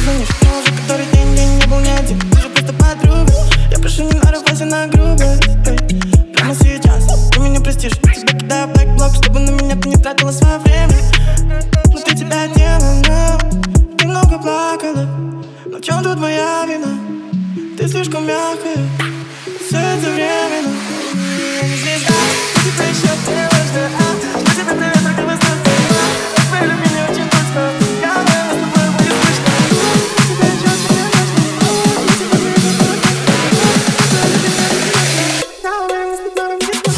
звонишь, но уже который день я не был ни один. Ты же просто подруга. Я прошу, не нарывайся на грубость, эй. Прямо сейчас ты меня простишь. Тебя кидаю в блэк-блок, чтобы на меня ты не тратила свое время. Внутри тебя демон, но ты много плакала. Но в чем тут моя вина? Ты слишком мягкая. Все это временно. Я не звезда, я тебя еще делаю, что я тебе привет, только высоко. Твои любви очень точно. Я знаю, с тобой будет скучно. Тебя еще делаю, я тебе привет, только я уверена, с тобой будет скучно.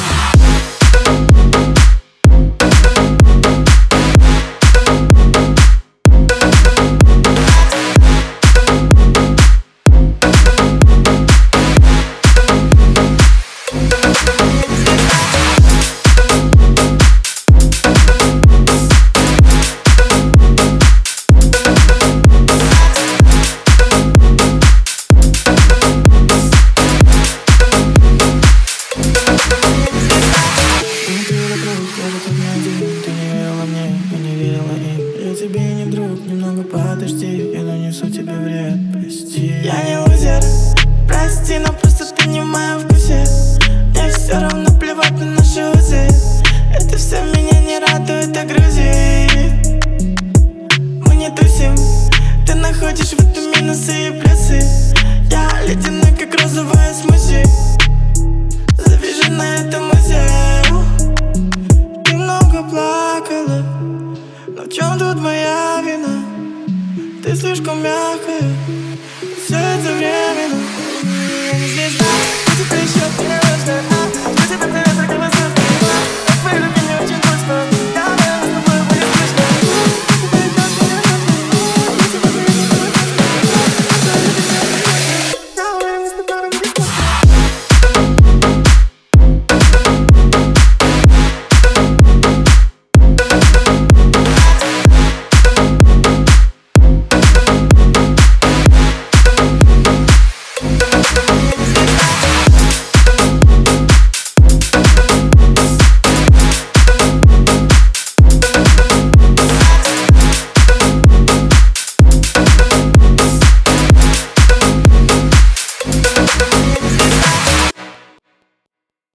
Тебе не друг, немного подожди, я нанесу тебе вред, прости. Я не лузер, прости, но просто ты не в моем вкусе. Мне все равно плевать на наши узы. Это все меня не радует, а грузит. Мы не тусим, ты находишь в этом минусы и плюсы. Я ледяной, как розовая смузи. Завяжи на этом музее. Ты много плакала, но в чем тут моя вина? Ты слишком мягкая. Все это временно. Я не звезда, я тебя еще